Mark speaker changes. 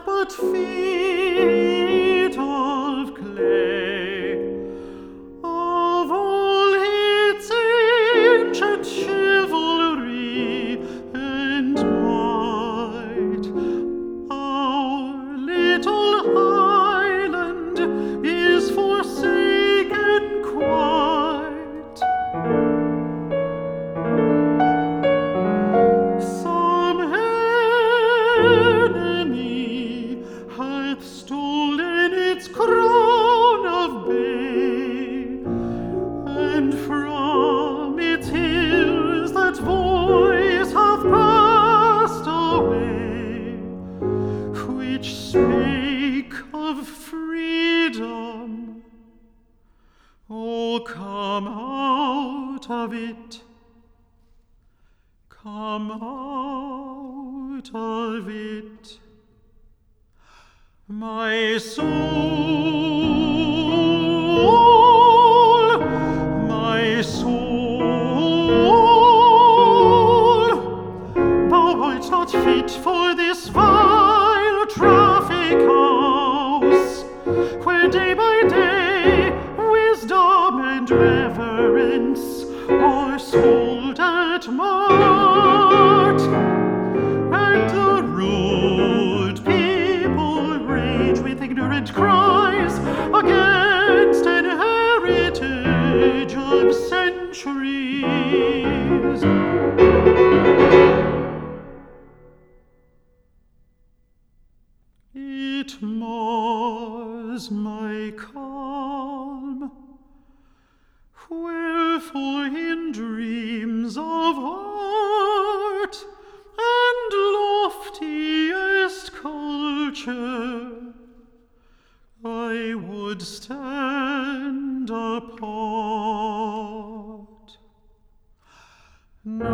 Speaker 1: hath but feet of clay, of all its ancient chivalry and might, our little island is forsaken quite. Some enemy hath stolen its crown of bay, and from its hills that voice hath passed away, which spake of freedom. Oh, come out of it, come out of it, my soul, my soul. Thou art not fit for this vile traffic house, where day by day wisdom and reverence are sold at mart, and the rude people rage with ignorant cries against an heritage of centuries. It mars my calm. Wherefore in dreams of art and loftiest culture I would stand apart. Now